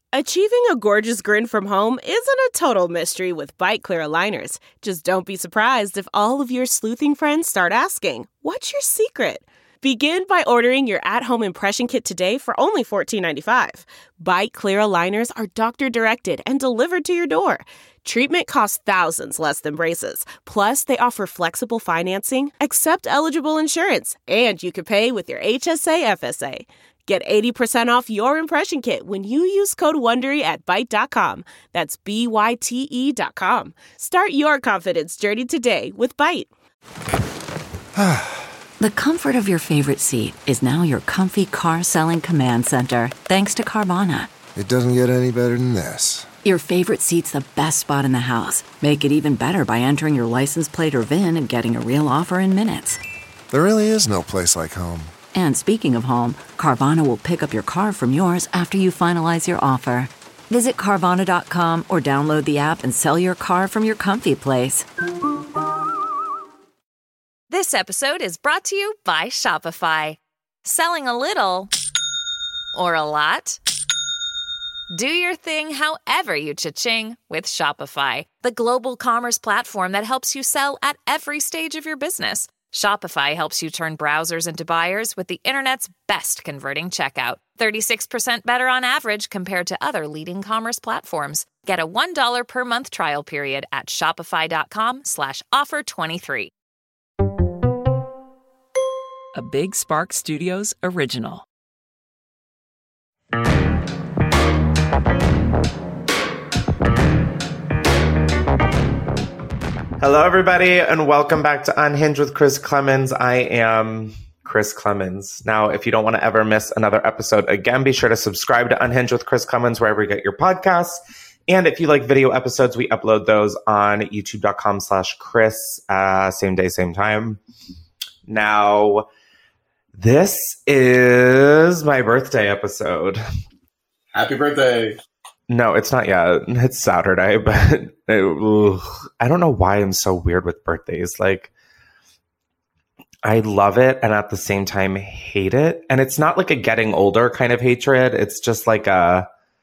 Achieving a gorgeous grin from home isn't a total mystery with Byte Clear aligners. Just don't be surprised if all of your sleuthing friends start asking, "What's your secret?" Begin by ordering your at-home impression kit today for only $14.95. Byte Clear aligners are doctor-directed and delivered to your door. Treatment costs thousands less than braces. Plus, they offer flexible financing, accept eligible insurance, and you can pay with your HSA FSA. Get 80% off your impression kit when you use code WONDERY at Byte.com. That's BYTE.com. Start your confidence journey today with Byte. The comfort of your favorite seat is now your comfy car-selling command center, thanks to Carvana. It doesn't get any better than this. Your favorite seat's the best spot in the house. Make it even better by entering your license plate or VIN and getting a real offer in minutes. There really is no place like home. And speaking of home, Carvana will pick up your car from yours after you finalize your offer. Visit Carvana.com or download the app and sell your car from your comfy place. This episode is brought to you by Shopify. Selling a little or a lot? Do your thing however you cha-ching with Shopify, the global commerce platform that helps you sell at every stage of your business. Shopify helps you turn browsers into buyers with the internet's best converting checkout. 36% better on average compared to other leading commerce platforms. Get a $1 per month trial period at shopify.com/offer23. A Big Spark Studios original. Hello, everybody, and welcome back to Unhinged with Chris Clemens. I am Chris Clemens. Now, if you don't want to ever miss another episode again, be sure to subscribe to Unhinged with Chris Clemens wherever you get your podcasts. And if you like video episodes, we upload those on youtube.com/Chris, same day, same time. Now, this is my birthday episode. Happy birthday. No, it's not yet. It's Saturday, but I don't know why I'm so weird with birthdays. Like, I love it and at the same time hate it. And it's not like a getting older kind of hatred. It's just like I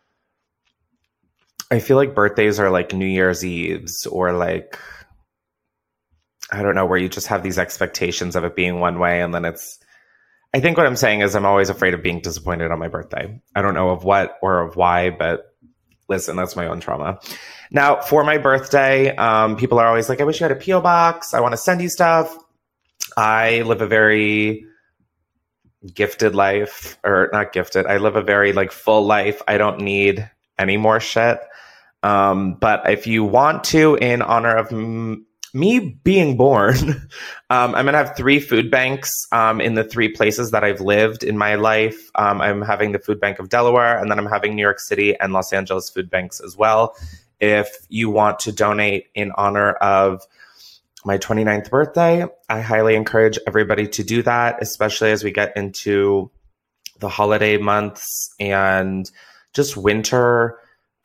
feel like birthdays are like New Year's Eves or like, I don't know, where you just have these expectations of it being one way and then I think what I'm saying is I'm always afraid of being disappointed on my birthday. I don't know of what or of why, but listen, that's my own trauma. Now, for my birthday, people are always like, I wish you had a P.O. box. I want to send you stuff. I live a very gifted life, or not gifted. I live a very like full life. I don't need any more shit. But if you want to, in honor of me being born, I'm going to have 3 food banks in the 3 places that I've lived in my life. I'm having the Food Bank of Delaware, and then I'm having New York City and Los Angeles food banks as well. If you want to donate in honor of my 29th birthday, I highly encourage everybody to do that, especially as we get into the holiday months and just winter.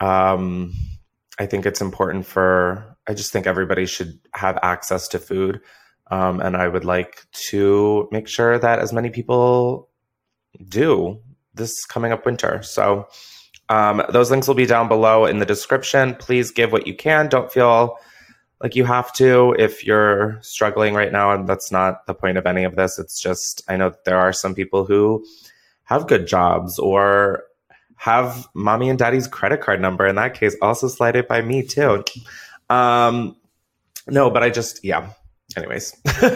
I think it's important I just think everybody should have access to food. And I would like to make sure that as many people do this coming up winter. So those links will be down below in the description. Please give what you can. Don't feel like you have to if you're struggling right now. And that's not the point of any of this. It's just, I know that there are some people who have good jobs or have mommy and daddy's credit card number. In that case, also slide it by me too. No, but I just, yeah. Anyways,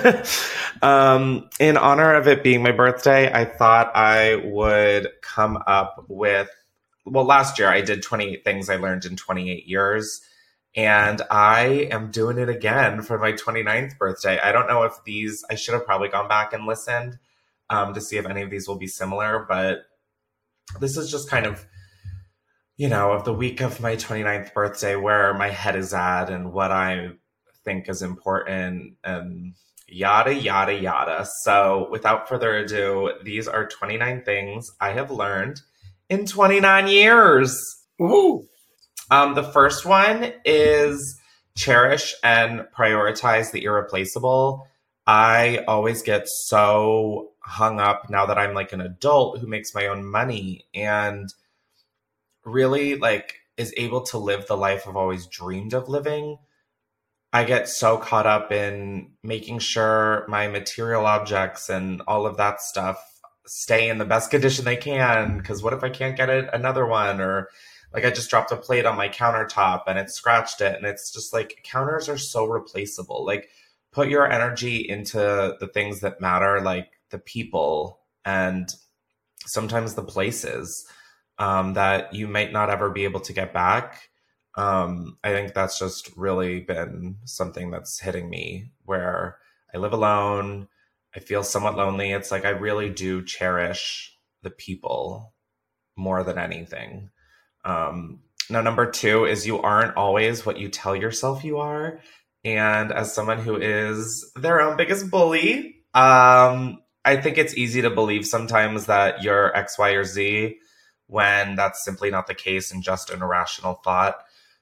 in honor of it being my birthday, I thought I would come up with, well, last year I did 28 things I learned in 28 years. And I am doing it again for my 29th birthday. I don't know if I should have probably gone back and listened to see if any of these will be similar, but this is just kind of, of the week of my 29th birthday, where my head is at and what I think is important and yada, yada, yada. So without further ado, these are 29 things I have learned in 29 years. Woohoo! The first one is cherish and prioritize the irreplaceable. I always get so hung up now that I'm like an adult who makes my own money, and really like is able to live the life I've always dreamed of living, I get so caught up in making sure my material objects and all of that stuff stay in the best condition they can. Because what if I can't get another one? Or like I just dropped a plate on my countertop and it scratched it. And it's just like counters are so replaceable. Like put your energy into the things that matter, like the people and sometimes the places that you might not ever be able to get back. I think that's just really been something that's hitting me where I live alone. I feel somewhat lonely. It's like I really do cherish the people more than anything. Now, number 2 is you aren't always what you tell yourself you are. And as someone who is their own biggest bully, I think it's easy to believe sometimes that you're X, Y, or Z when that's simply not the case and just an irrational thought.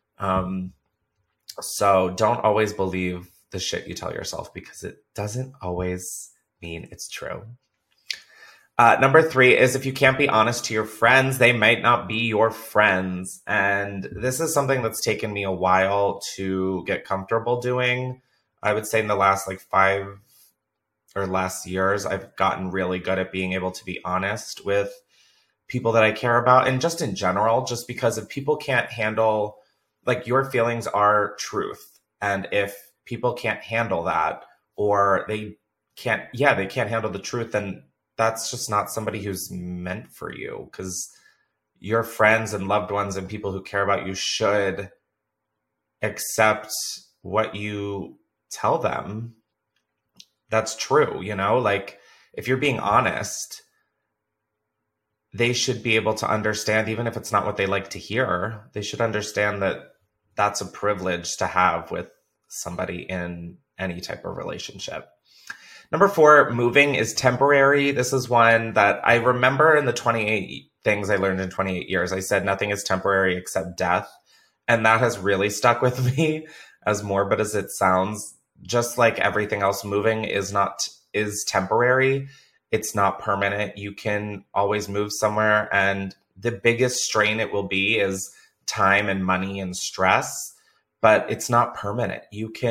So don't always believe the shit you tell yourself because it doesn't always mean it's true. Number 3 is if you can't be honest to your friends, they might not be your friends. And this is something that's taken me a while to get comfortable doing. I would say in the last like 5 or less years, I've gotten really good at being able to be honest with people that I care about. And just in general, just because if people can't handle, like your feelings are truth. And if people can't handle that or they can't handle the truth, then that's just not somebody who's meant for you, because your friends and loved ones and people who care about you should accept what you tell them. That's true, you know, like if you're being honest, they should be able to understand, even if it's not what they like to hear, they should understand that that's a privilege to have with somebody in any type of relationship. Number 4, moving is temporary. This is one that I remember in the 28 things I learned in 28 years. I said nothing is temporary except death. And that has really stuck with me, as morbid as it sounds. Just like everything else, moving is temporary. It's not permanent. You can always move somewhere. And the biggest strain it will be is time and money and stress, but it's not permanent.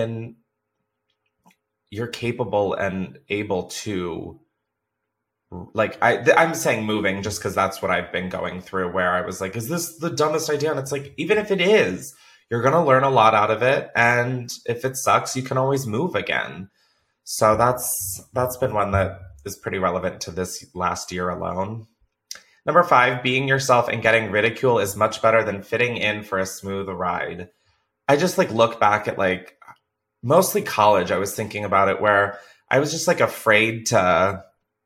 You're capable and able to, like, I'm saying moving just because that's what I've been going through, where I was like, is this the dumbest idea? And it's like, even if it is, you're going to learn a lot out of it. And if it sucks, you can always move again. So that's been one that is pretty relevant to this last year alone. Number 5, being yourself and getting ridicule is much better than fitting in for a smooth ride. I just like look back at like mostly college. I was thinking about it where I was just like afraid to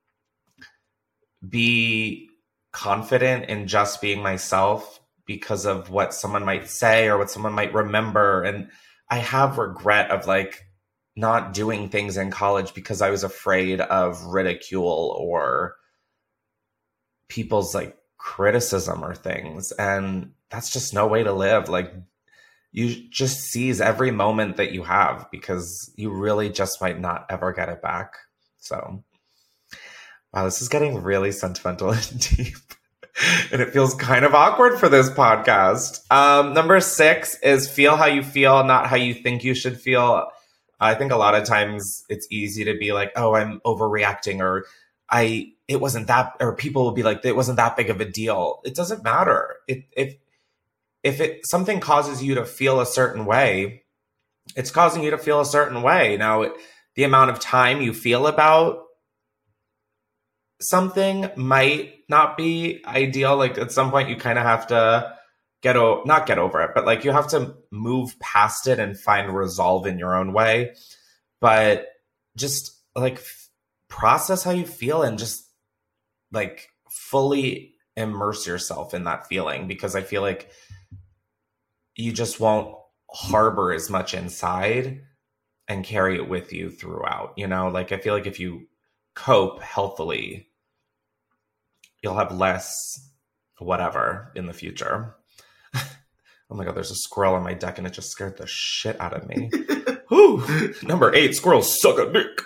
be confident in just being myself because of what someone might say or what someone might remember. And I have regret of like not doing things in college because I was afraid of ridicule or people's like criticism or things. And that's just no way to live. Like you just seize every moment that you have because you really just might not ever get it back. So, wow, this is getting really sentimental and deep. And it feels kind of awkward for this podcast. Number 6 is feel how you feel, not how you think you should feel. I think a lot of times it's easy to be like, oh, I'm overreacting, or it wasn't that, or people will be like, it wasn't that big of a deal. It doesn't matter. If something causes you to feel a certain way, it's causing you to feel a certain way. Now, the amount of time you feel about something might not be ideal. Like at some point you kind of have to not get over it, but like you have to move past it and find resolve in your own way. But just like process how you feel and just like fully immerse yourself in that feeling, because I feel like you just won't harbor as much inside and carry it with you throughout, you know? Like I feel like if you cope healthily, you'll have less whatever in the future. Oh my God, there's a squirrel on my deck and it just scared the shit out of me. Number 8, squirrels suck a dick.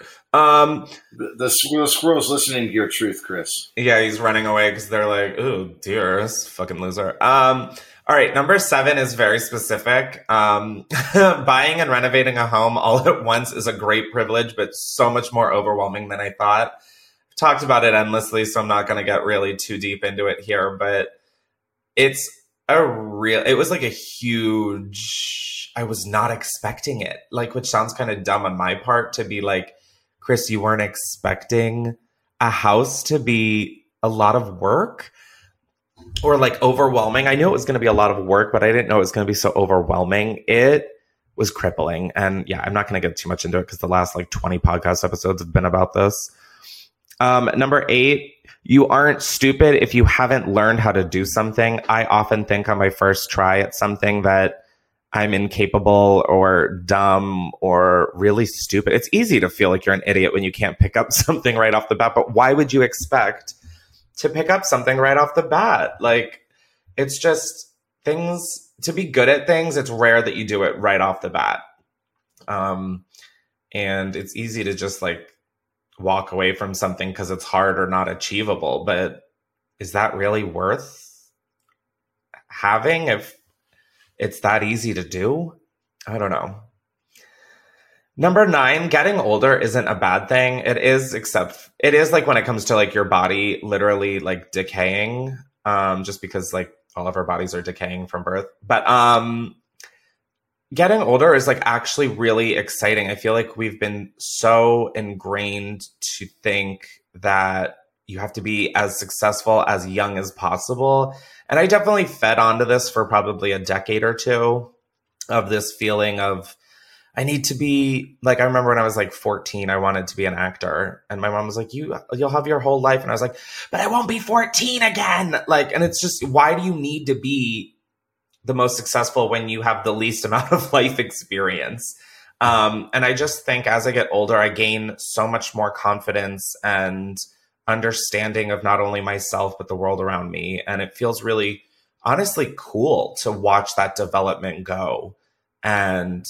The squirrel's listening to your truth, Chris. Yeah, he's running away because they're like, oh, dear, this fucking loser. All right, number 7 is very specific. Buying and renovating a home all at once is a great privilege, but so much more overwhelming than I thought. I've talked about it endlessly, so I'm not going to get really too deep into it here, but it was like a huge, I was not expecting it, like, which sounds kind of dumb on my part to be like, Chris, you weren't expecting a house to be a lot of work or like overwhelming. I knew it was going to be a lot of work, but I didn't know it was going to be so overwhelming. It was crippling. And yeah, I'm not going to get too much into it because the last like 20 podcast episodes have been about this. Number 8, you aren't stupid if you haven't learned how to do something. I often think on my first try at something that I'm incapable or dumb or really stupid. It's easy to feel like you're an idiot when you can't pick up something right off the bat, but why would you expect to pick up something right off the bat? Like, it's just things, to be good at things, it's rare that you do it right off the bat. And it's easy to just like walk away from something because it's hard or not achievable, but is that really worth having if it's that easy to do? I don't know. Number 9, getting older isn't a bad thing. It is, except it is like when it comes to like your body literally like decaying, just because like all of our bodies are decaying from birth. But getting older is like actually really exciting. I feel like we've been so ingrained to think that you have to be as successful as young as possible. And I definitely fed onto this for probably a decade or two of this feeling of, I need to be like, I remember when I was like 14, I wanted to be an actor. And my mom was like, you'll have your whole life. And I was like, but I won't be 14 again. Like, and it's just, why do you need to be the most successful when you have the least amount of life experience? And I just think as I get older, I gain so much more confidence and understanding of not only myself, but the world around me. And it feels really, honestly, cool to watch that development go. And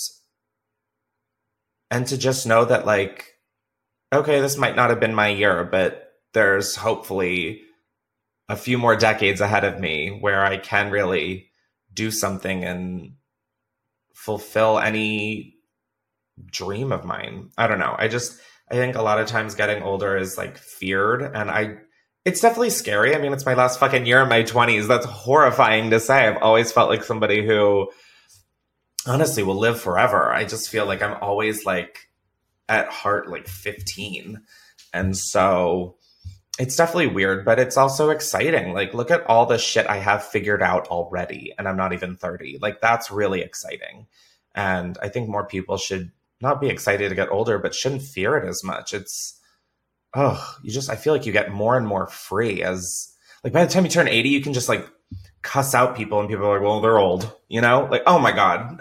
to just know that, like, okay, this might not have been my year, but there's hopefully a few more decades ahead of me where I can really do something and fulfill any dream of mine. I don't know. I think a lot of times getting older is like feared, and it's definitely scary. I mean, it's my last fucking year in my 20s. That's horrifying to say. I've always felt like somebody who honestly will live forever. I just feel like I'm always like at heart like 15. And so it's definitely weird, but it's also exciting. Like, look at all the shit I have figured out already, and I'm not even 30. Like, that's really exciting. And I think more people should not be excited to get older, but shouldn't fear it as much. It's, I feel like you get more and more free as, like, by the time you turn 80, you can just like cuss out people and people are like, well, they're old, you know? Like, oh my God.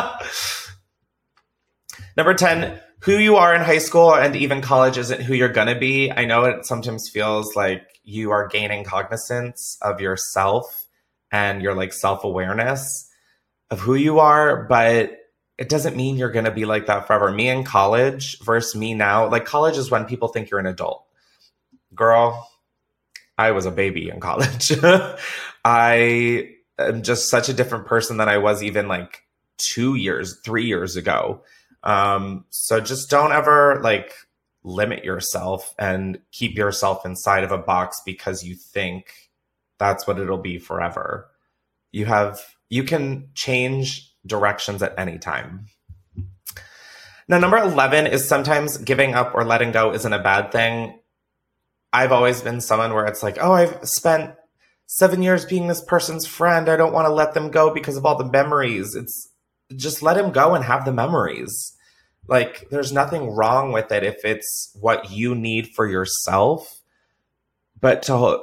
Number 10, who you are in high school and even college isn't who you're going to be. I know it sometimes feels like you are gaining cognizance of yourself and your like self-awareness of who you are, but it doesn't mean you're going to be like that forever. Me in college versus me now, like college is when people think you're an adult. Girl, I was a baby in college. I am just such a different person than I was even like 3 years ago. So just don't ever like limit yourself and keep yourself inside of a box because you think that's what it'll be forever. You can change directions at any time. Now, number 11 is sometimes giving up or letting go isn't a bad thing. I've always been someone where it's like, oh, I've spent 7 years being this person's friend. I don't want to let them go because of all the memories. It's just let him go and have the memories. Like, there's nothing wrong with it if it's what you need for yourself. But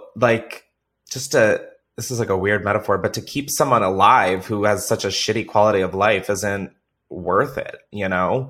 this is like a weird metaphor, but to keep someone alive who has such a shitty quality of life isn't worth it, you know?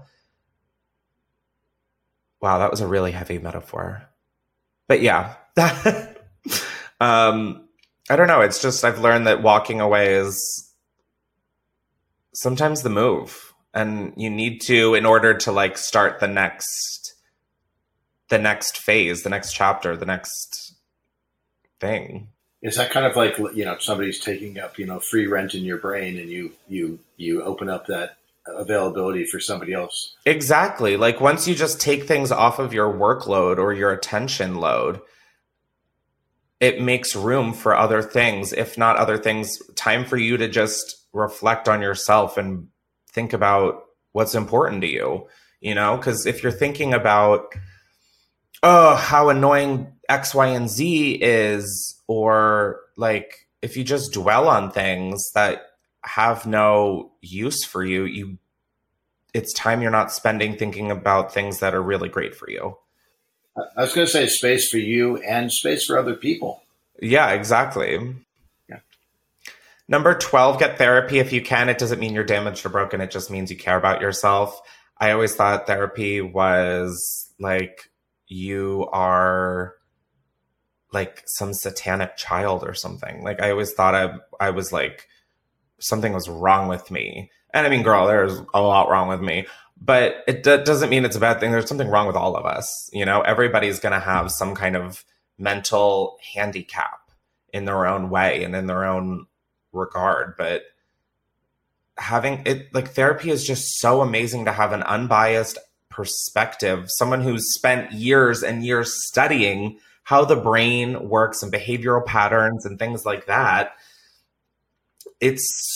Wow, that was a really heavy metaphor. But yeah, I don't know. It's just, I've learned that walking away is sometimes the move. And you need to, in order to like start the next phase, the next chapter, the next thing. Is that kind of like, somebody's taking up, free rent in your brain, and you open up that availability for somebody else? Exactly. Like once you just take things off of your workload or your attention load, it makes room for other things, if not other things, time for you to just reflect on yourself and think about what's important to you, because if you're thinking about, how annoying X, Y, and Z is, or like if you just dwell on things that have no use for you, it's time you're not spending thinking about things that are really great for you. I was going to say space for you and space for other people. Yeah, exactly. Yeah. Number 12, get therapy if you can. It doesn't mean you're damaged or broken. It just means you care about yourself. I always thought therapy was like you are like some satanic child or something. Like I always thought I was like something was wrong with me. And I mean, girl, there's a lot wrong with me, but it doesn't mean it's a bad thing. There's something wrong with all of us. Everybody's going to have some kind of mental handicap in their own way and in their own regard. But having it, like, therapy is just so amazing to have an unbiased perspective, someone who's spent years and years studying how the brain works and behavioral patterns and things like that. It's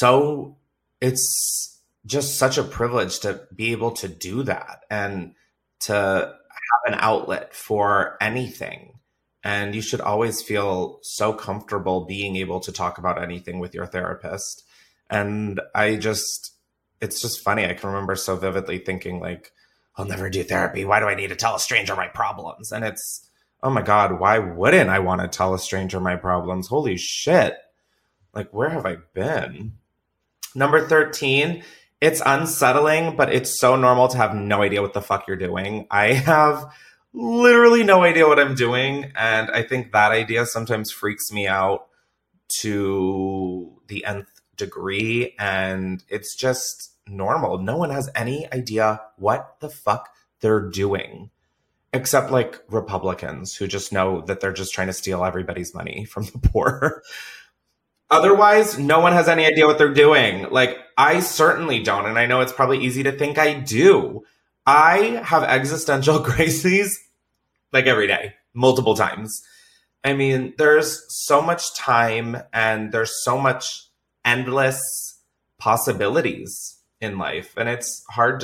just such a privilege to be able to do that and to have an outlet for anything. And you should always feel so comfortable being able to talk about anything with your therapist. And it's just funny. I can remember so vividly thinking like, I'll never do therapy. Why do I need to tell a stranger my problems? And it's, oh my God, why wouldn't I want to tell a stranger my problems? Holy shit. Like, where have I been? Number 13, it's unsettling, but it's so normal to have no idea what the fuck you're doing. I have literally no idea what I'm doing. And I think that idea sometimes freaks me out to the nth degree. And it's just normal. No one has any idea what the fuck they're doing, except like Republicans who just know that they're just trying to steal everybody's money from the poor. Otherwise, no one has any idea what they're doing. Like, I certainly don't. And I know it's probably easy to think I do. I have existential crises like every day, multiple times. I mean, there's so much time and there's so much endless possibilities in life. And it's hard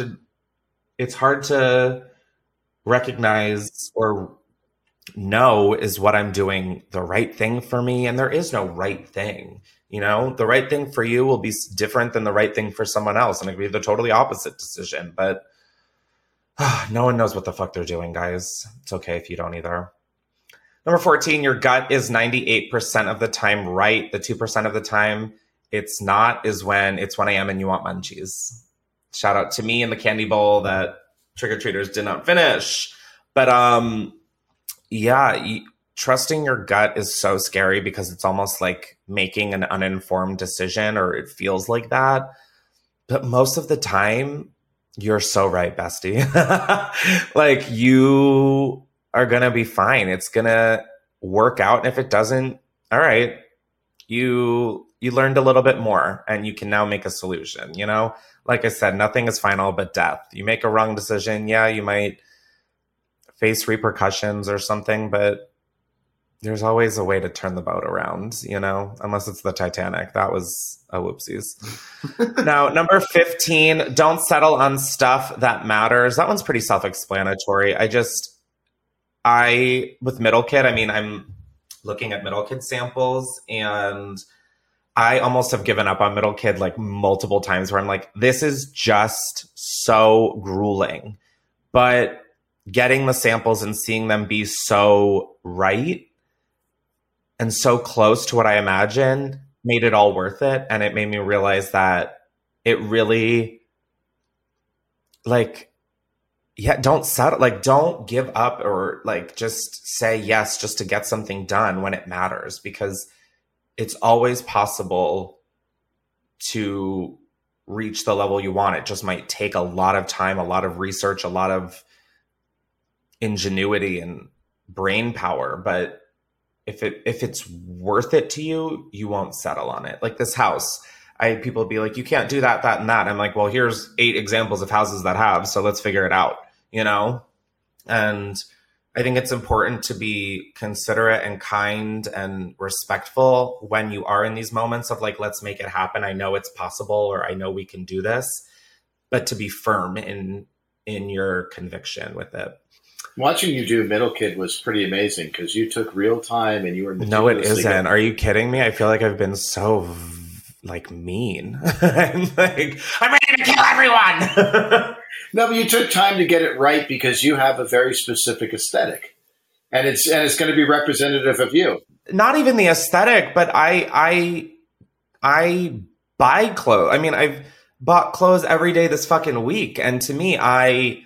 to recognize or know, is what I'm doing the right thing for me? And there is no right thing. The right thing for you will be different than the right thing for someone else. And it could be the totally opposite decision. But no one knows what the fuck they're doing, guys. It's okay if you don't either. Number 14, your gut is 98% of the time right. The 2% of the time it's not is when it's 1 a.m. and you want munchies. Shout out to me and the candy bowl that trick-or-treaters did not finish. But trusting your gut is so scary because it's almost like making an uninformed decision, or it feels like that. But most of the time, you're so right, bestie. Like, you are going to be fine. It's going to work out. And if it doesn't, all right, you learned a little bit more and you can now make a solution. Like I said, nothing is final but death. You make a wrong decision. Yeah, you might face repercussions or something, but there's always a way to turn the boat around, unless it's the Titanic. That was a whoopsies. Now, number 15, don't settle on stuff that matters. That one's pretty self-explanatory. With Middle Kid, I'm looking at Middle Kid samples, and I almost have given up on Middle Kid like multiple times, where I'm like, this is just so grueling. But getting the samples and seeing them be so right and so close to what I imagined made it all worth it. And it made me realize that it really, don't settle, don't give up, or just say yes just to get something done when it matters, because it's always possible to reach the level you want. It just might take a lot of time, a lot of research, a lot of ingenuity and brain power. But if it's worth it to you, you won't settle on it. Like this house, people be like, you can't do that, that, and that. I'm like, well, here's 8 examples of houses that have, so let's figure it out, you know? And I think it's important to be considerate and kind and respectful when you are in these moments of like, let's make it happen. I know it's possible, or I know we can do this, but to be firm in your conviction with it. Watching you do Middle Kid was pretty amazing because you took real time and you were No, it isn't. Are you kidding me? I feel like I've been so like mean. I'm like, I'm ready to kill everyone. No, but you took time to get it right because you have a very specific aesthetic, and it's going to be representative of you. Not even the aesthetic, but I buy clothes. I mean, I've bought clothes every day this fucking week, and to me, I've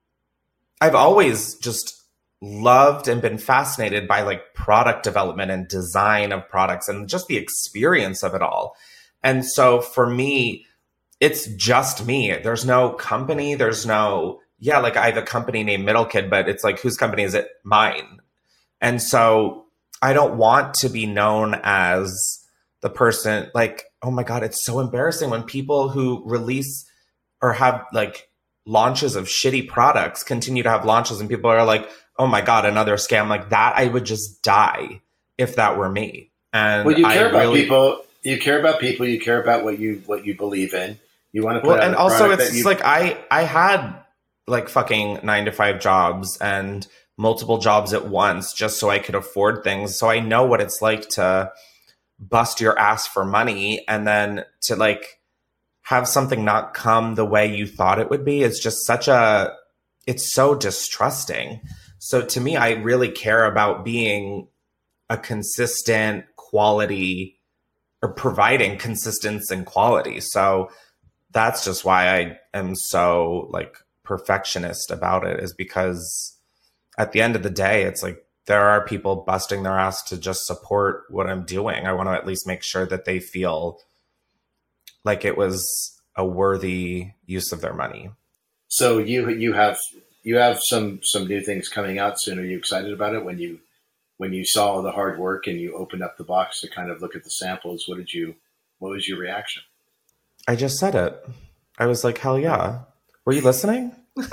always just loved and been fascinated by like product development and design of products and just the experience of it all. And so for me, it's just me. There's no company. There's no, like I have a company named Middle Kid, but it's like, whose company is it? Mine. And so I don't want to be known as the person like, oh my God, it's so embarrassing when people who release or have like launches of shitty products continue to have launches and people are like, oh my God, another scam like that. I would just die if that were me. And well, you care about people. You care about people. You care about what you believe in. You want to put out and also it's like I had like fucking 9-to-5 jobs and multiple jobs at once just so I could afford things. So I know what it's like to bust your ass for money and then to like have something not come the way you thought it would be. It's just it's so distrusting. So to me, I really care about being a consistent quality or providing consistency and quality. So that's just why I am so like perfectionist about it, is because at the end of the day, it's like there are people busting their ass to just support what I'm doing. I want to at least make sure that they feel like it was a worthy use of their money. So you have some new things coming out soon. Are you excited about it? When you saw the hard work and you opened up the box to kind of look at the samples, what was your reaction? I just said it. I was like, hell yeah. Were you listening? Like,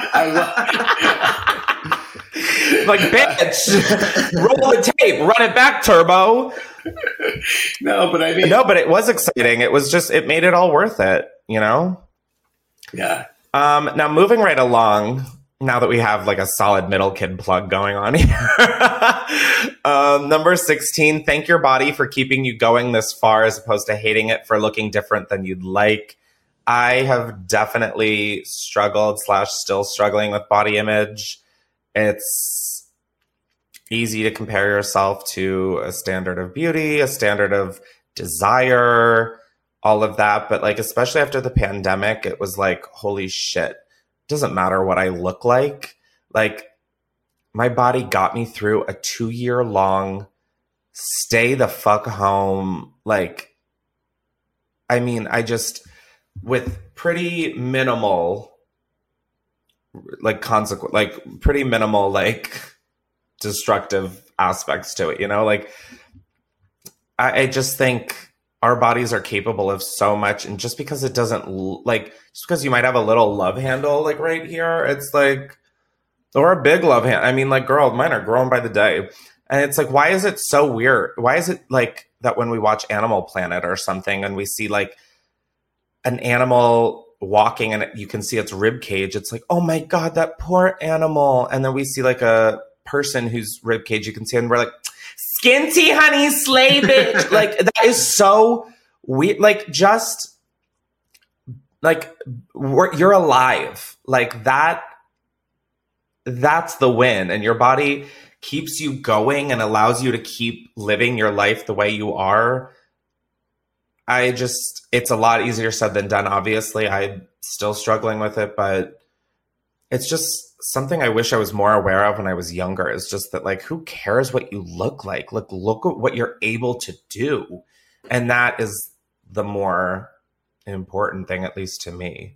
bitch, roll the tape, run it back, Turbo. No, but it was exciting. It was just, it made it all worth it, you know? Yeah. Now moving right along, now that we have like a solid Middle Kid plug going on here. Number 16, thank your body for keeping you going this far as opposed to hating it for looking different than you'd like. I have definitely struggled / still struggling with body image. It's easy to compare yourself to a standard of beauty, a standard of desire, all of that. But like, especially after the pandemic, it was like, holy shit. Doesn't matter what I look like. Like, my body got me through a 2-year-long stay the fuck home. Like, I mean, I just, with pretty minimal, like, pretty minimal, like, destructive aspects to it, you know? Like, I just think our bodies are capable of so much, and just because it doesn't, like, just because you might have a little love handle, like, right here, it's like, or a big love hand. I mean, like, girl, mine are growing by the day. And it's like, why is it so weird? Why is it, like, that when we watch Animal Planet or something, and we see, like, an animal walking, and you can see its rib cage, it's like, oh my God, that poor animal. And then we see, like, a person whose rib cage you can see, and we're like, skinty, honey, slay, bitch. Like, that is so weird. Like, just, like, you're alive. Like, that's the win. And your body keeps you going and allows you to keep living your life the way you are. It's a lot easier said than done, obviously. I'm still struggling with it, but it's just something I wish I was more aware of when I was younger. It's just that, like, who cares what you look like? Look at what you're able to do. And that is the more important thing, at least to me.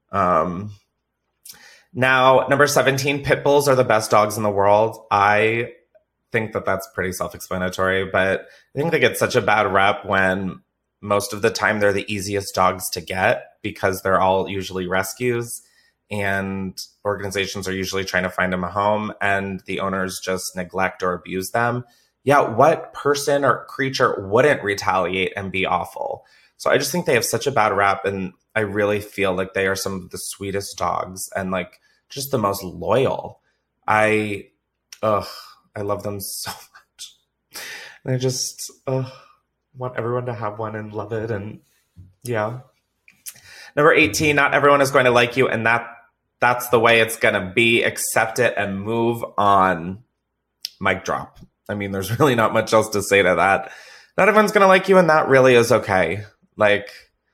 Now, number 17, pit bulls are the best dogs in the world. I think that that's pretty self-explanatory, but I think they get such a bad rep when most of the time they're the easiest dogs to get because they're all usually rescues and organizations are usually trying to find them a home and the owners just neglect or abuse them. Yeah, what person or creature wouldn't retaliate and be awful? So I just think they have such a bad rap, and I really feel like they are some of the sweetest dogs and like just the most loyal. I love them so much. And I just want everyone to have one and love it. And yeah. Number 18, not everyone is going to like you, and that's the way it's going to be. Accept it and move on. Mic drop. I mean, there's really not much else to say to that. Not everyone's going to like you, and that really is okay. Like,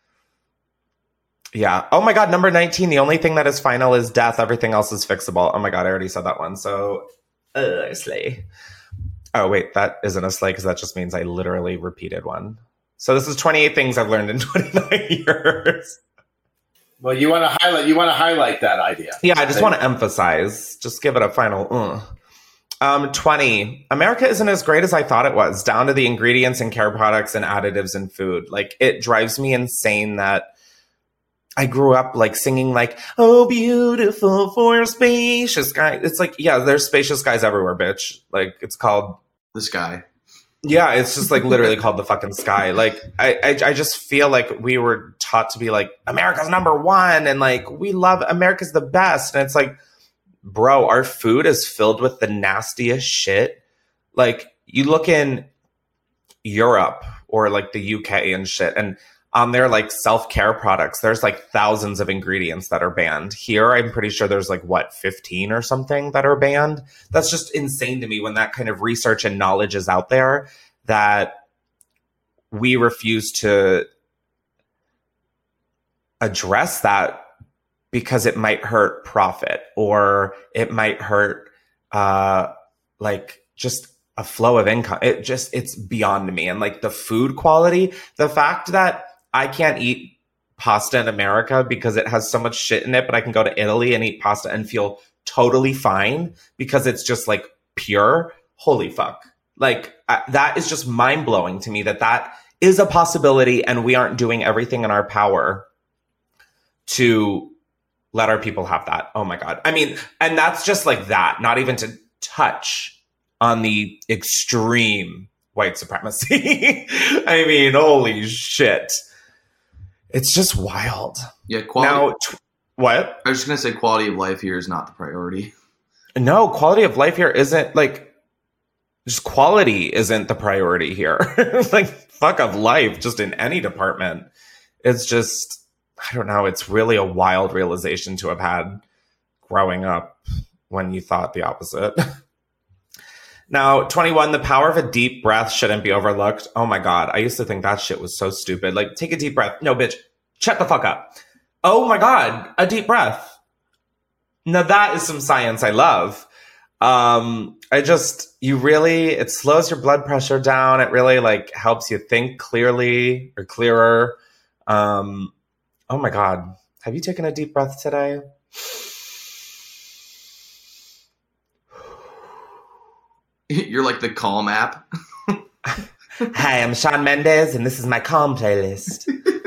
yeah. Oh my God, number 19, the only thing that is final is death. Everything else is fixable. Oh my God, I already said that one. So, slay. Oh, wait, that isn't a slay because that just means I literally repeated one. So this is 28 things I've learned in 29 years. Well, you want to highlight that idea. Yeah, I just want to emphasize. Just give it a final 20. America isn't as great as I thought it was, down to the ingredients and care products and additives in food. Like, it drives me insane that I grew up like singing like, oh, beautiful for spacious sky. It's like, yeah, there's spacious skies everywhere, bitch. Like, it's called the sky. Yeah, it's just like literally called the fucking sky. Like, I just feel like we were taught to be like, America's number one, and like, we love America's the best. And it's like, bro, our food is filled with the nastiest shit. Like, you look in Europe or like the UK and shit, and on their like self-care products, there's like thousands of ingredients that are banned. Here, I'm pretty sure there's like, 15 or something that are banned. That's just insane to me when that kind of research and knowledge is out there, that we refuse to address that because it might hurt profit or it might hurt like just a flow of income. It's beyond me. And like the food quality, the fact that I can't eat pasta in America because it has so much shit in it, but I can go to Italy and eat pasta and feel totally fine because it's just like pure. Holy fuck. Like that is just mind blowing to me that is a possibility, and we aren't doing everything in our power to let our people have that. Oh my God. I mean, and that's just like that, not even to touch on the extreme white supremacy. I mean, holy shit. It's just wild. Yeah, quality. Now, what? I was just going to say quality of life here is not the priority. No, quality of life here isn't like, just quality isn't the priority here. Like, fuck of life, just in any department. It's just, I don't know. It's really a wild realization to have had growing up when you thought the opposite. Now, 21, the power of a deep breath shouldn't be overlooked. Oh my God. I used to think that shit was so stupid. Like, take a deep breath. No, bitch, shut the fuck up. Oh my God, a deep breath. Now that is some science I love. It slows your blood pressure down. It really like helps you think clearly or clearer. Oh my God. Have you taken a deep breath today? You're like the Calm app. Hi, I'm Shawn Mendes, and this is my Calm playlist.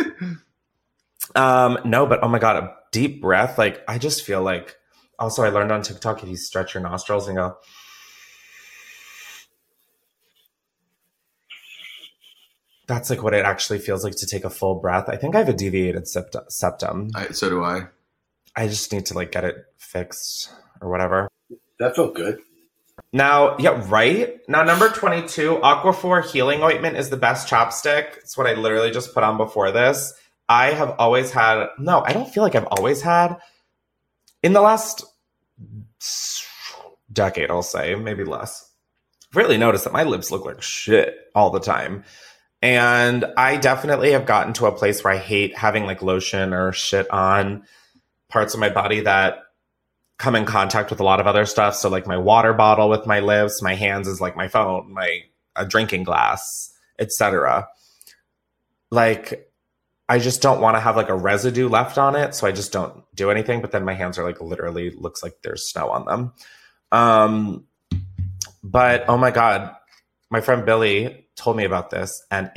No, but oh my God, a deep breath. Like, I just feel like, also I learned on TikTok, if you stretch your nostrils and go, that's like what it actually feels like to take a full breath. I think I have a deviated septum. So do I. I just need to like get it fixed or whatever. That felt good. Now, yeah, right? Now, number 22, Aquaphor Healing Ointment is the best chapstick. It's what I literally just put on before this. I have always had, no, I don't feel like I've always had. In the last decade, I'll say, maybe less, I've really noticed that my lips look like shit all the time. And I definitely have gotten to a place where I hate having like lotion or shit on parts of my body that come in contact with a lot of other stuff. So like my water bottle with my lips, my hands is like my phone, a drinking glass, etc. Like, I just don't want to have like a residue left on it. So I just don't do anything. But then my hands are like literally looks like there's snow on them. But oh my God, my friend Billy told me about this and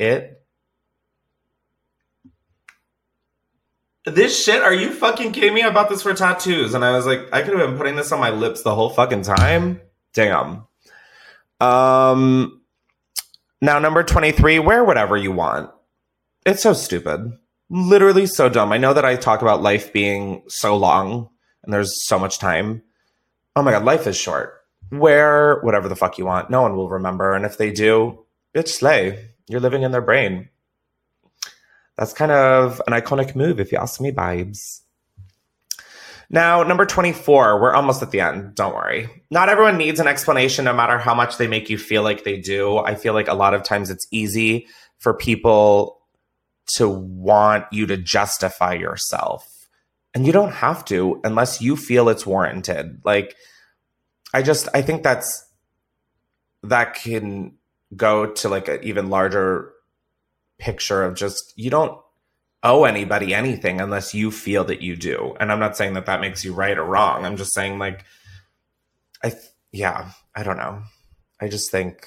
this shit, are you fucking kidding me? I bought this for tattoos. And I was like, I could have been putting this on my lips the whole fucking time. Damn. Now, number 23, wear whatever you want. It's so stupid. Literally so dumb. I know that I talk about life being so long and there's so much time. Oh my God, life is short. Wear whatever the fuck you want. No one will remember. And if they do, bitch, slay. You're living in their brain. That's kind of an iconic move, if you ask me, vibes. Now, number 24, we're almost at the end. Don't worry. Not everyone needs an explanation, no matter how much they make you feel like they do. I feel like a lot of times it's easy for people to want you to justify yourself. And you don't have to unless you feel it's warranted. Like, I think that can go to like an even larger picture of just, you don't owe anybody anything unless you feel that you do. And I'm not saying that that makes you right or wrong. I'm just saying like, I don't know. I just think,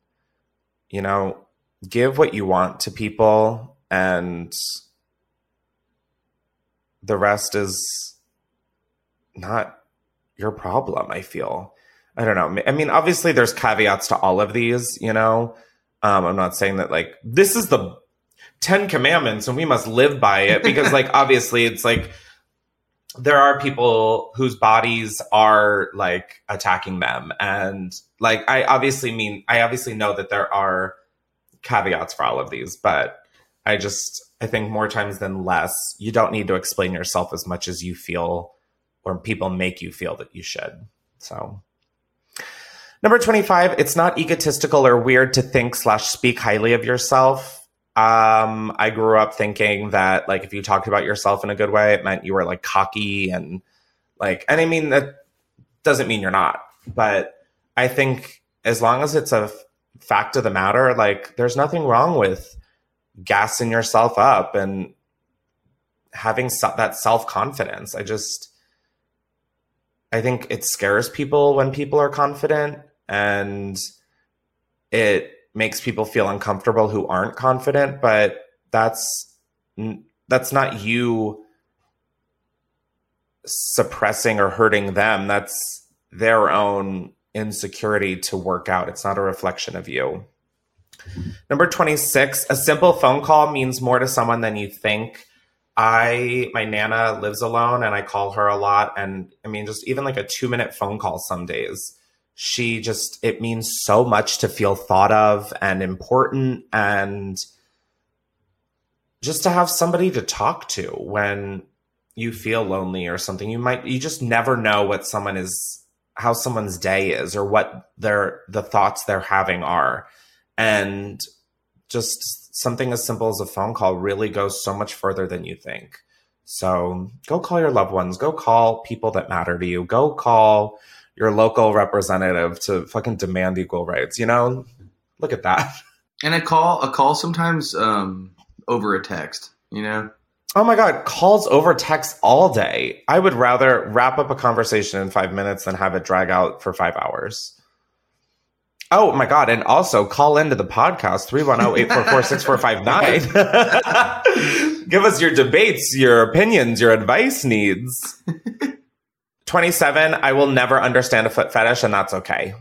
give what you want to people and the rest is not your problem, I feel. I don't know. I mean, obviously there's caveats to all of these, I'm not saying that like, this is the 10 commandments and we must live by it because like, obviously it's like, there are people whose bodies are like attacking them. And like, I obviously know that there are caveats for all of these, but I think more times than less, you don't need to explain yourself as much as you feel or people make you feel that you should. So number 25, it's not egotistical or weird to think/speak highly of yourself. I grew up thinking that like if you talked about yourself in a good way, it meant you were like cocky and I mean, that doesn't mean you're not. But I think as long as it's a fact of the matter, like there's nothing wrong with gassing yourself up and having that self-confidence. I think it scares people when people are confident and it makes people feel uncomfortable who aren't confident, but that's not you suppressing or hurting them. That's their own insecurity to work out. It's not a reflection of you. Number 26, a simple phone call means more to someone than you think. My Nana lives alone and I call her a lot. And I mean, just even like a 2-minute phone call some days, it means so much to feel thought of and important and just to have somebody to talk to when you feel lonely or something. You just never know how someone's day is or what the thoughts they're having are. And just something as simple as a phone call really goes so much further than you think. So go call your loved ones. Go call people that matter to you. Go call your local representative to fucking demand equal rights. Look at that. And a call sometimes over a text, Oh my God, calls over text all day. I would rather wrap up a conversation in 5 minutes than have it drag out for 5 hours. Oh my God. And also call into the podcast 310-844-6459. Give us your debates, your opinions, your advice needs. 27, I will never understand a foot fetish and that's okay.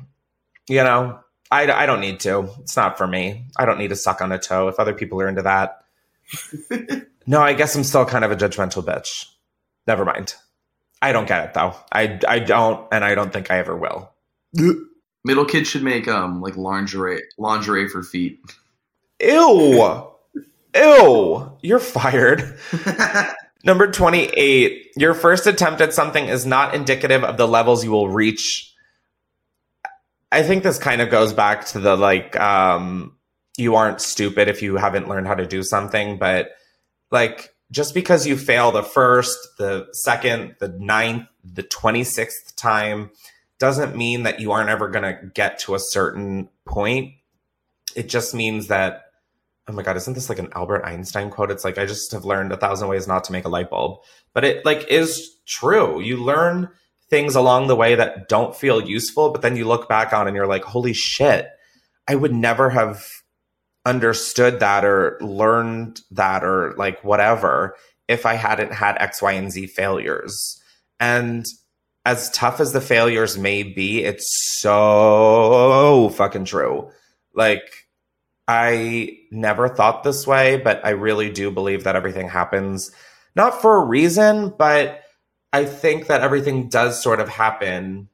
I don't need to. It's not for me. I don't need to suck on a toe if other people are into that. No, I guess I'm still kind of a judgmental bitch. Never mind. I don't get it though. I don't, and I don't think I ever will. Middle kids should make like lingerie for feet. Ew. You're fired. Number 28, your first attempt at something is not indicative of the levels you will reach. I think this kind of goes back to the you aren't stupid if you haven't learned how to do something, but like just because you fail the first, the second, the 9th, the 26th time doesn't mean that you aren't ever going to get to a certain point. It just means that oh my God, isn't this like an Albert Einstein quote? It's like, I just have learned 1,000 ways not to make a light bulb. But it like is true. You learn things along the way that don't feel useful, but then you look back on and you're like, holy shit, I would never have understood that or learned that or like whatever if I hadn't had X, Y, and Z failures. And as tough as the failures may be, it's so fucking true. Like, I never thought this way, but I really do believe that everything happens not for a reason, but I think that everything does sort of happen,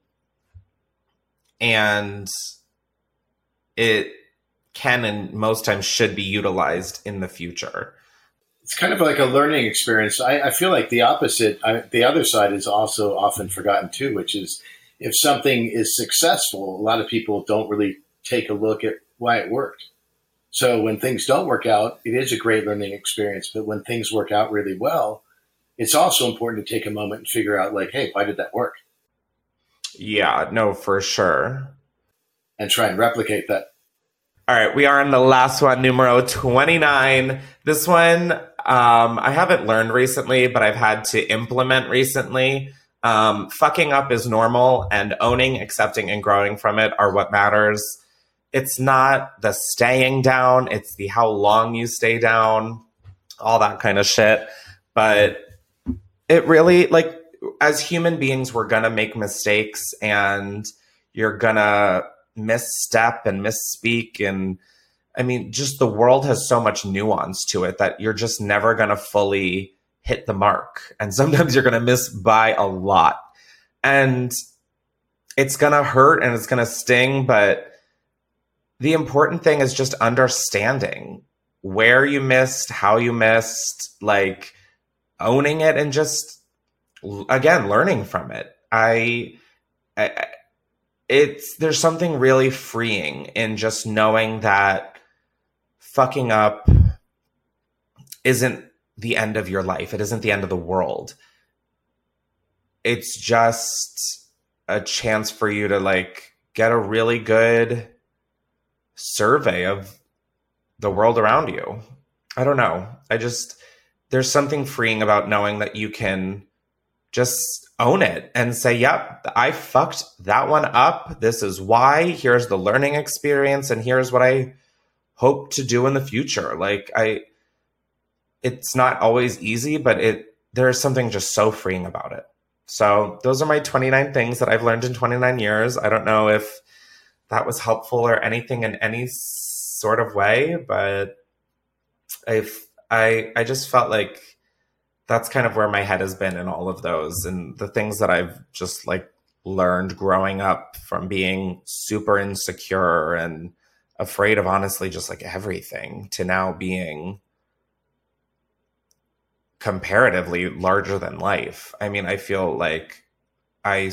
and it can and most times should be utilized in the future. It's kind of like a learning experience. I feel like the opposite, the other side is also often forgotten too, which is if something is successful, a lot of people don't really take a look at why it worked. So when things don't work out, it is a great learning experience. But when things work out really well, it's also important to take a moment and figure out like, hey, why did that work? Yeah, no, for sure. And try and replicate that. All right, we are on the last one, numero 29. This one, I haven't learned recently, but I've had to implement recently. Fucking up is normal, and owning, accepting, and growing from it are what matters. It's not the staying down, it's the how long you stay down, all that kind of shit. But it really, like, as human beings, we're gonna make mistakes, and you're gonna misstep and misspeak. And I mean, just the world has so much nuance to it that you're just never gonna fully hit the mark. And sometimes you're gonna miss by a lot. And it's gonna hurt and it's gonna sting, but the important thing is just understanding where you missed, how you missed, like owning it, and just, again, learning from it. There's something really freeing in just knowing that fucking up isn't the end of your life. It isn't the end of the world. It's just a chance for you to like get a really good survey of the world around you. I don't know. There's something freeing about knowing that you can just own it and say, yep, I fucked that one up. This is why. Here's the learning experience, and here's what I hope to do in the future. Like, it's not always easy, but there's something just so freeing about it. So those are my 29 things that I've learned in 29 years. I don't know if that was helpful or anything in any sort of way, but I just felt like that's kind of where my head has been in all of those, and the things that I've just like learned growing up from being super insecure and afraid of honestly just like everything to now being comparatively larger than life. I mean, I feel like I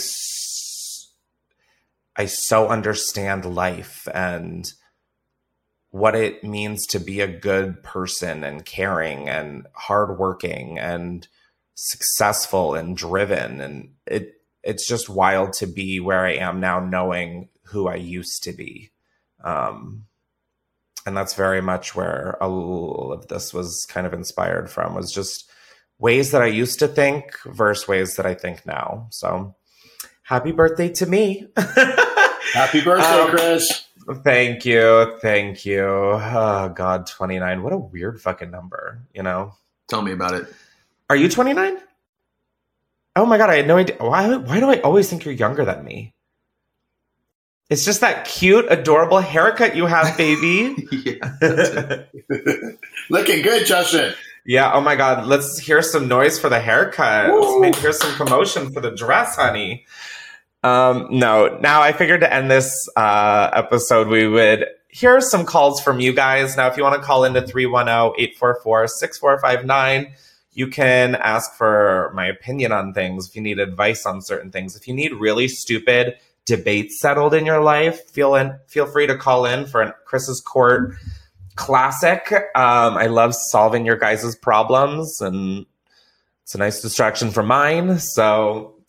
so understand life and what it means to be a good person and caring and hardworking and successful and driven. And it's just wild to be where I am now, knowing who I used to be. And that's very much where all of this was kind of inspired from, was just ways that I used to think versus ways that I think now. So happy birthday to me. Happy birthday, Chris. Thank you. Thank you. Oh, God, 29. What a weird fucking number, you know? Tell me about it. Are you 29? Oh, my God, I had no idea. Why do I always think you're younger than me? It's just that cute, adorable haircut you have, baby. Yeah. Looking good, Justin. Yeah, oh, my God. Let's hear some noise for the haircut. Let's hear some commotion for the dress, honey. No, now I figured to end this episode, we would hear some calls from you guys. Now, if you want to call into 310-844-6459, you can ask for my opinion on things. If you need advice on certain things, if you need really stupid debates settled in your life, feel free to call in for a Chris's Court classic. I love solving your guys' problems, and it's a nice distraction from mine. So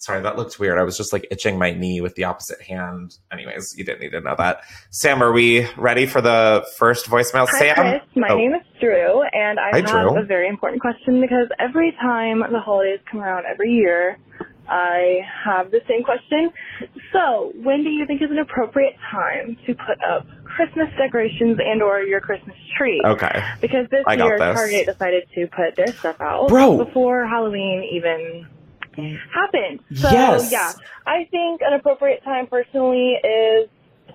Sorry, that looked weird. I was just like itching my knee with the opposite hand. Anyways, you didn't need to know that. Sam, are we ready for the first voicemail? Hi, Sam? Chris. My name is Drew, and I have Drew. a very important question because every time the holidays come around every year, I have the same question. So, when do you think is an appropriate time to put up Christmas decorations and or your Christmas tree? Okay. Because this year, Target decided to put their stuff out before Halloween even happened. So, yeah, I think an appropriate time personally is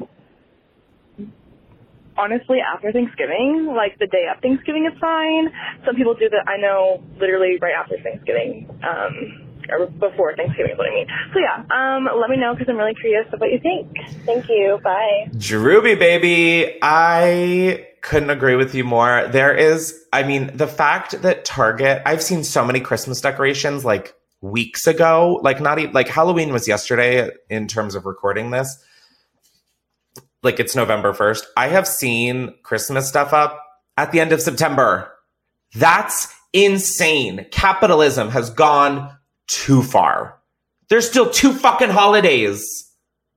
honestly after Thanksgiving. Like the day of Thanksgiving is fine. Some people do that. I know literally right after Thanksgiving, or before Thanksgiving is what I mean. So yeah, let me know because I'm really curious of what you think. Thank you. Bye. Drewby, baby. I couldn't agree with you more. There is, I mean, the fact that Target, I've seen so many Christmas decorations like weeks ago, like not even, like Halloween was yesterday in terms of recording this. Like it's November 1st. I have seen Christmas stuff up at the end of September. That's insane. Capitalism has gone too far. There's still 2 fucking holidays.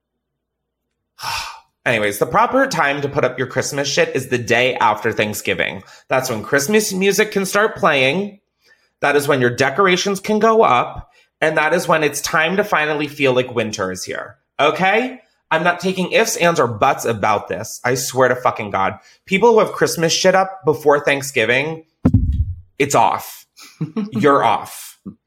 Anyways, the proper time to put up your Christmas shit is the day after Thanksgiving. That's when Christmas music can start playing. That is when your decorations can go up. And that is when it's time to finally feel like winter is here. Okay? I'm not taking ifs, ands, or buts about this. I swear to fucking God. People who have Christmas shit up before Thanksgiving, it's off. You're off.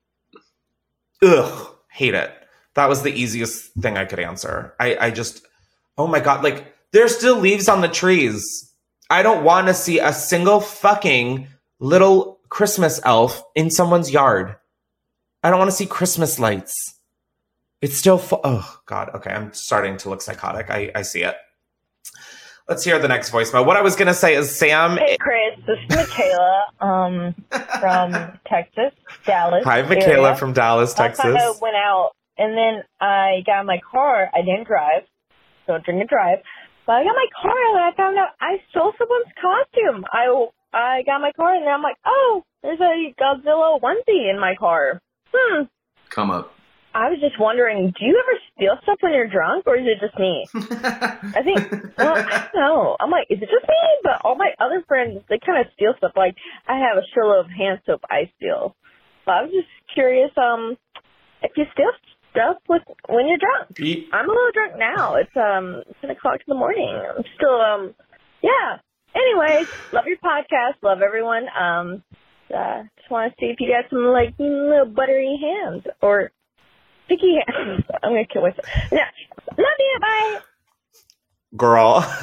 Ugh, hate it. That was the easiest thing I could answer. I just, oh my God, like, there's still leaves on the trees. I don't want to see a single fucking little Christmas elf in someone's yard. I don't want to see Christmas lights. It's still, oh God, okay, I'm starting to look psychotic. I see it. Let's hear the next voicemail. What I was going to say is, Sam. Hey, Chris. This is Michaela from Texas, Dallas. Hi, Michaela area. from Dallas, Texas. I went out, and then I got in my car. I didn't drive. Don't drink and drive. But I got my car, and I found out I stole someone's costume. I got my car, and I'm like, oh, there's a Godzilla onesie in my car. Come up. I was just wondering, do you ever steal stuff when you're drunk, or is it just me? I think, well, I don't know. I'm like, is it just me? But all my other friends, they kind of steal stuff. Like, I have a shitload of hand soap I steal. But I was just curious, if you steal stuff when you're drunk. I'm a little drunk now. It's 10 o'clock in the morning. I'm still, yeah. Anyways, love your podcast. Love everyone. Just want to see if you got some, like, little buttery hands, or sticky hands. I'm going to kill myself. No. Love you. Bye. Girl,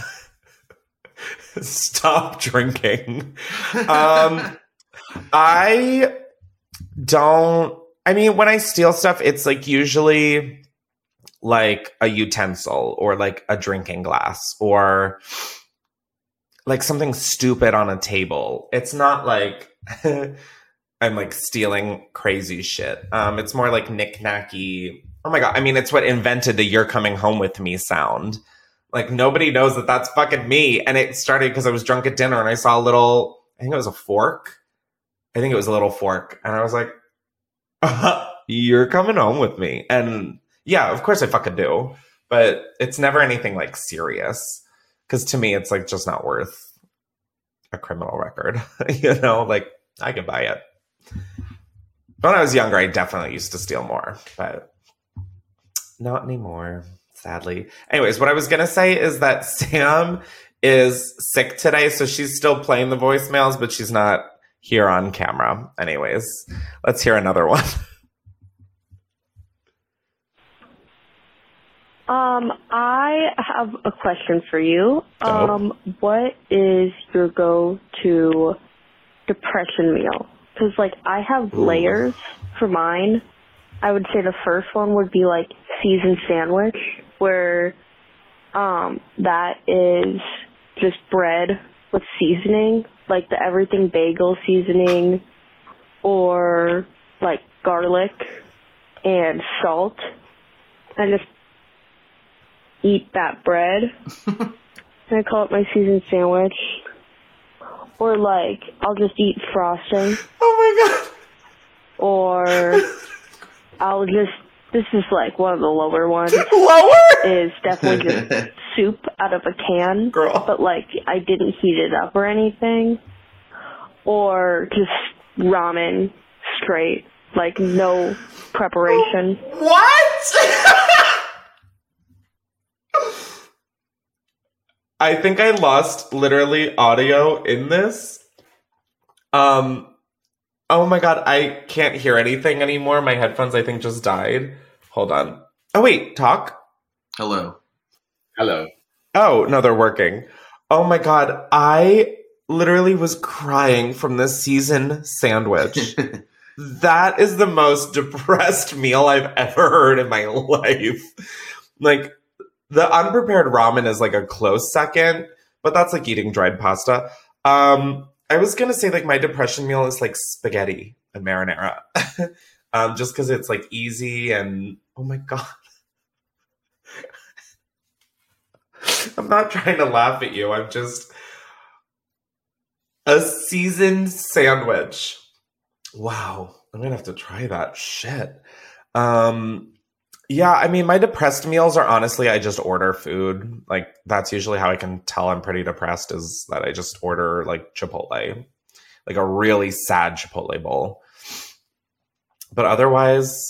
stop drinking. I mean, when I steal stuff, it's like usually like a utensil or like a drinking glass or like something stupid on a table. It's not like I'm like stealing crazy shit. It's more like knick-knacky. Oh my God. I mean, it's what invented the "you're coming home with me" sound. Like nobody knows that that's fucking me. And it started because I was drunk at dinner and I saw a little, I think it was a fork. I think it was a little fork. And I was like, you're coming home with me. And yeah, of course I fucking do. But it's never anything like serious. Because to me, it's like just not worth a criminal record. You know, like I could buy it. When I was younger, I definitely used to steal more, but not anymore, sadly. Anyways, what I was going to say is that Sam is sick today, so she's still playing the voicemails, but she's not here on camera. Anyways, let's hear another one. I have a question for you. What is your go-to depression meal? Because, like, I have layers for mine. I would say the first one would be, like, seasoned sandwich, where that is just bread with seasoning, like the everything bagel seasoning, or, like, garlic and salt. I just eat that bread, and I call it my seasoned sandwich. Or, like, I'll just eat frosting. Oh, my God. Or I'll just This is like one of the lower ones. Lower? Is definitely just soup out of a can. Girl. But like I didn't heat it up or anything. Or just ramen straight. Like no preparation. What? I think I lost literally audio in this. Oh my God, I can't hear anything anymore. My headphones, I think, just died. Hold on. Oh, wait, talk? Hello. Hello. Oh, no, they're working. Oh my God, I literally was crying from this seasoned sandwich. That is the most depressed meal I've ever heard in my life. Like, the unprepared ramen is like a close second, but that's like eating dried pasta. I was going to say like my depression meal is like spaghetti and marinara. Just because it's like easy and oh my God. I'm not trying to laugh at you. I'm just a seasoned sandwich. Wow. I'm going to have to try that shit. Yeah, I mean, my depressed meals are honestly, I just order food. Like, that's usually how I can tell I'm pretty depressed is that I just order, like, Chipotle. Like, a really sad Chipotle bowl. But otherwise,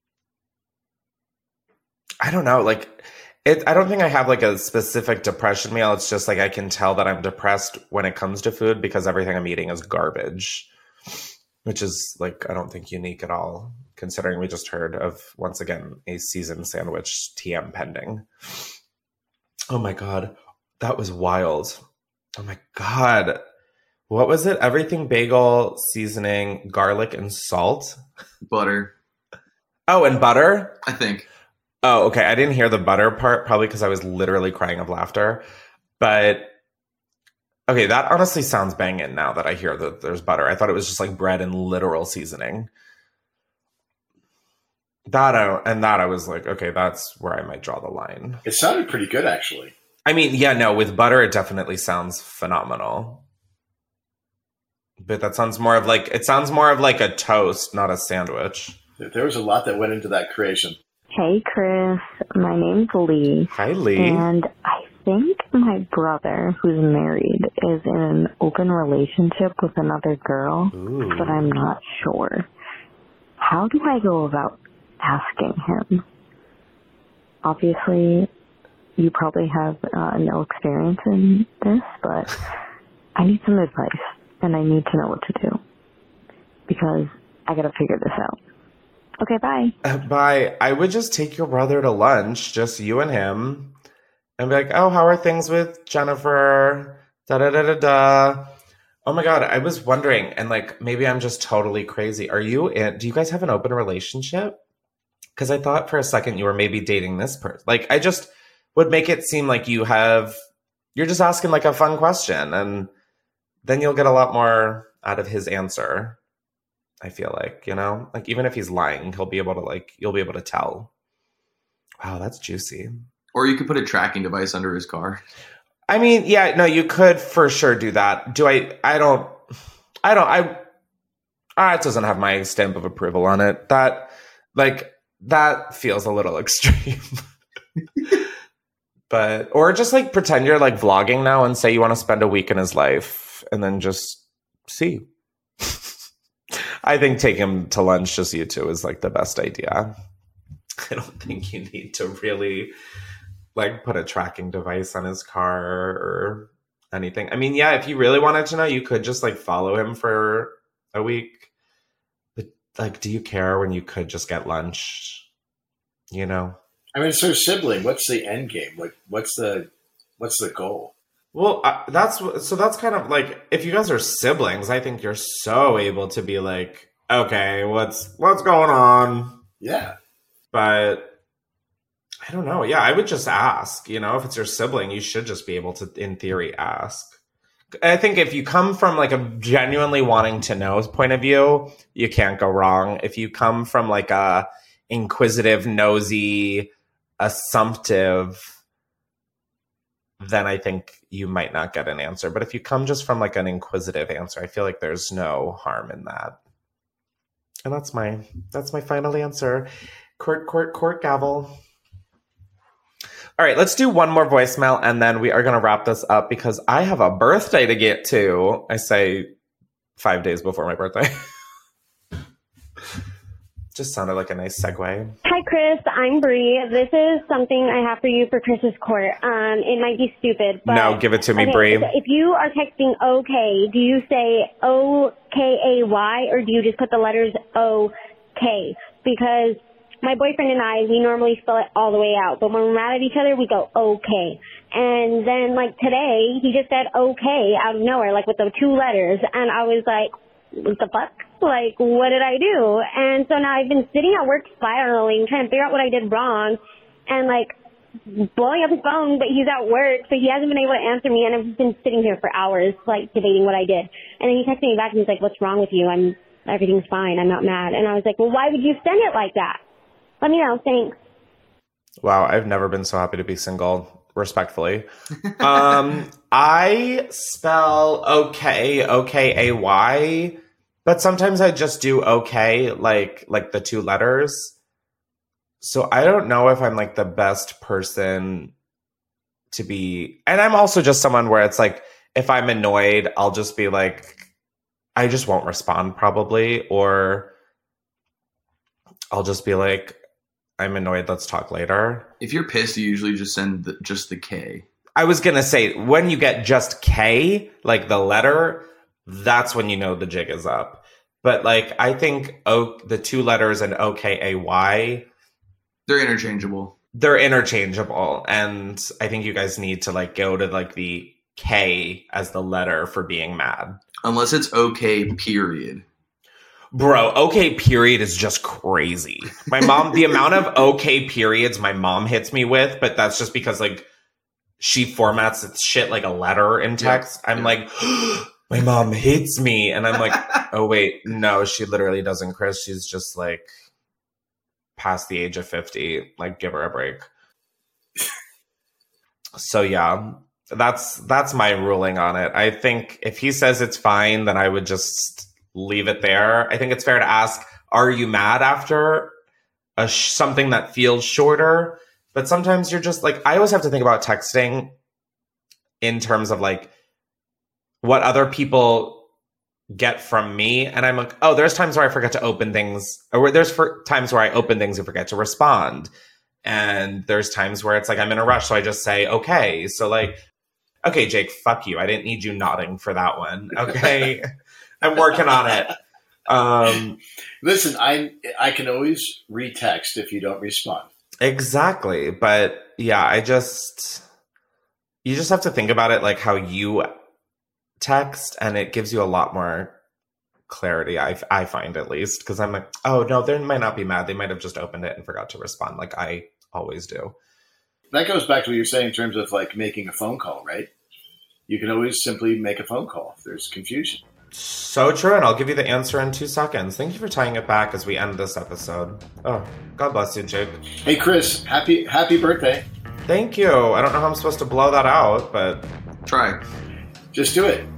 I don't know. Like, I don't think I have, like, a specific depression meal. It's just, like, I can tell that I'm depressed when it comes to food because everything I'm eating is garbage. Which is, like, I don't think unique at all, considering we just heard of, once again, a seasoned sandwich TM pending. Oh, my God. That was wild. Oh, my God. What was it? Everything bagel, seasoning, garlic, and salt? Butter. Oh, and butter? I think. Oh, okay. I didn't hear the butter part, probably because I was literally crying of laughter. But... okay, that honestly sounds banging now that I hear that there's butter. I thought it was just like bread and literal seasoning. I was like, okay, that's where I might draw the line. It sounded pretty good, actually. I mean, yeah, no, with butter, it definitely sounds phenomenal. But that sounds more of like, it sounds more of like a toast, not a sandwich. There was a lot that went into that creation. Hey, Chris. My name's Lee. Hi, Lee. And I think my brother, who's married, is in an open relationship with another girl, but I'm not sure. How do I go about asking him? Obviously, you probably have no experience in this, but I need some advice, and I need to know what to do, because I gotta figure this out. Okay, bye. Bye. I would just take your brother to lunch, just you and him, and be like, oh, how are things with Jennifer? Da-da-da-da-da. Oh my God, I was wondering, and like, maybe I'm just totally crazy. Do you guys have an open relationship? Because I thought for a second you were maybe dating this person. Like, I just would make it seem like you're just asking like a fun question, and then you'll get a lot more out of his answer. I feel like, like even if he's lying, you'll be able to tell. Wow, that's juicy. Or you could put a tracking device under his car. I mean, yeah, no, you could for sure do that. It doesn't have my stamp of approval on it. That feels a little extreme. Or just like pretend you're like vlogging now and say you want to spend a week in his life and then just see. I think take him to lunch, just you two, is like the best idea. I don't think you need to really like put a tracking device on his car or anything. I mean, yeah, if you really wanted to know, you could just like follow him for a week. But like, do you care when you could just get lunch? I mean, it's their sibling. What's the end game? Like, what's the goal? Well, that's kind of like, if you guys are siblings, I think you're so able to be like, okay, what's going on? Yeah. But I don't know. Yeah, I would just ask, if it's your sibling, you should just be able to, in theory, ask. I think if you come from like a genuinely wanting to know point of view, you can't go wrong. If you come from like a inquisitive, nosy, assumptive, then I think you might not get an answer. But if you come just from like an inquisitive answer, I feel like there's no harm in that. And that's my final answer. Court gavel. All right, let's do one more voicemail and then we are going to wrap this up because I have a birthday to get to. I say 5 days before my birthday. Just sounded like a nice segue. Hi, Chris. I'm Bree. This is something I have for you for Chris's court. It might be stupid, but... No, give it to me, okay, Bree. so if you are texting okay, do you say O-K-A-Y or do you just put the letters O-K? Because my boyfriend and I, we normally spell it all the way out, but when we're mad at each other, we go okay. And then, like, today, he just said okay out of nowhere, like with the 2 letters, and I was like, what the fuck? Like, what did I do? And so now I've been sitting at work spiraling, trying to figure out what I did wrong, and, like, blowing up his phone, but he's at work, so he hasn't been able to answer me, and I've just been sitting here for hours, like, debating what I did. And then he texted me back, and he's like, what's wrong with you? Everything's fine. I'm not mad. And I was like, well, why would you send it like that? Let me know. Thanks. Wow, I've never been so happy to be single, respectfully. I spell okay, O-K-A-Y, but sometimes I just do okay, like the 2 letters. So I don't know if I'm like the best person to be. And I'm also just someone where it's like, if I'm annoyed, I'll just be like, I just won't respond probably. Or I'll just be like, I'm annoyed, let's talk later. If you're pissed, you usually just send just the K. I was going to say, when you get just K, like the letter, that's when you know the jig is up. But like, I think the 2 letters and O-K-A-Y, they're interchangeable. They're interchangeable. And I think you guys need to like go to like the K as the letter for being mad. Unless it's okay, period. Bro, okay, period is just crazy. My mom, the amount of okay periods my mom hits me with, but that's just because like she formats shit like a letter in text. Yeah. I'm like, my mom hates me. And I'm like, oh wait, no, she literally doesn't, Chris. She's just like past the age of 50. Like, give her a break. So yeah, that's my ruling on it. I think if he says it's fine, then I would just leave it there. I think it's fair to ask, are you mad after something that feels shorter? But sometimes you're just like, I always have to think about texting in terms of like what other people get from me. And I'm like, oh, there's times where I forget to open things, or there's times where I open things and forget to respond. And there's times where it's like, I'm in a rush. So I just say, okay. So like, okay, Jake, fuck you. I didn't need you nodding for that one. Okay. I'm working on it. Listen, I can always retext if you don't respond. Exactly. But yeah, you just have to think about it like how you text, and it gives you a lot more clarity, I find, at least. Because I'm like, oh, no, they might not be mad. They might have just opened it and forgot to respond like I always do. That goes back to what you're saying in terms of like making a phone call, right? You can always simply make a phone call if there's confusion. So true, and I'll give you the answer in 2 seconds. Thank you for tying it back as we end this episode. Oh, God bless you, Jake. Hey, Chris, happy birthday. Thank you. I don't know how I'm supposed to blow that out, but... Try. Just do it.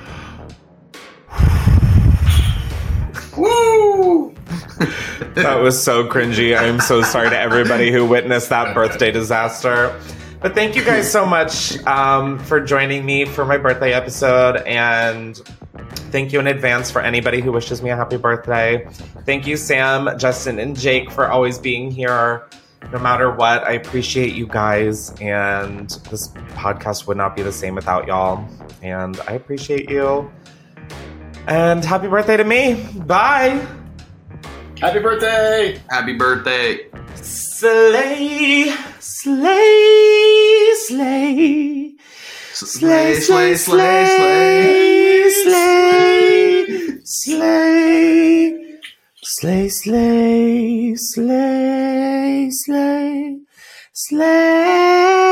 Woo! That was so cringy. I'm so sorry to everybody who witnessed that birthday disaster. But thank you guys so much for joining me for my birthday episode, and thank you in advance for anybody who wishes me a happy birthday. Thank you, Sam, Justin, and Jake, for always being here no matter what. I appreciate you guys, and this podcast would not be the same without y'all, and I appreciate you. And happy birthday to me. Bye. Happy birthday. Happy birthday. Slay, slay, slay. Slay, slay, slay, slay, slay, slay, slay, slay, slay, slay,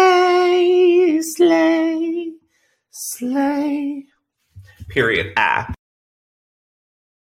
slay, slay, slay. Period.